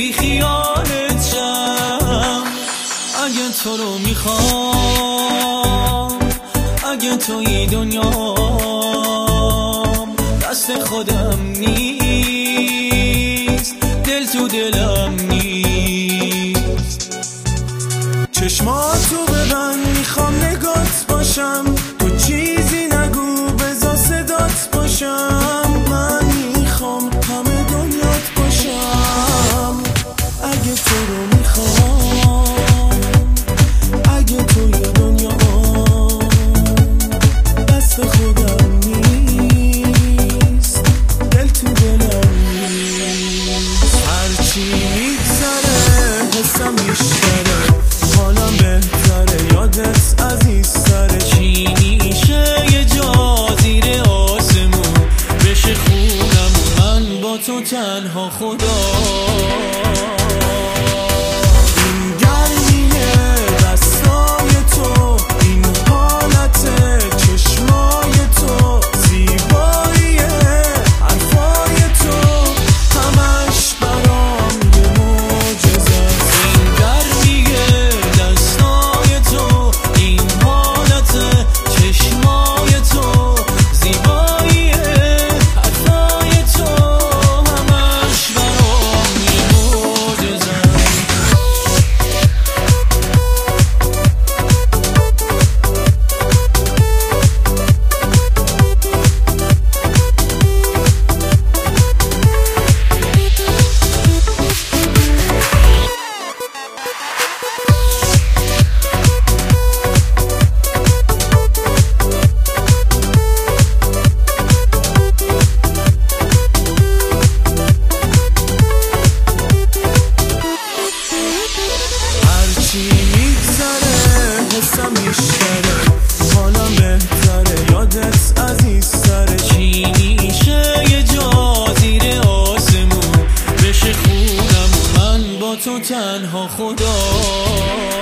بی خیالت شم. اگه تو رو میخوام، اگه توی دنیام، دست خودم نیست، دل تو دلم نیست. چشماتو ببند، میخوام نگات باشم، تو چیزی نگو بذار صدات باشم. من میخوام همه دنیات باشم. اگه تو رو میخوام، اگه توی دنیام، دست خودم نیست، دل تو دلم نیست. هرچی میگذره حسم میشتره، حالم بهتره، یادت عزیزتره. چی میشه یه جا زیر آسمون بشه خونم، من با تو تنها خدا. این گرمیه دستای تو، این حالت چشمای تو، زیباییه حرفای تو، همش برام یه معجزه. این گرمیه دستای تو، این حالت چشمای تو، زیباییه حرفای تو، همش برام یه معجزه. هرچی میگذره حسم میشتره، حالم بهتره، یادت عزیزتره. چی میشه یه جا زیر آسمون بشه خونم، من با تو تنها خدا.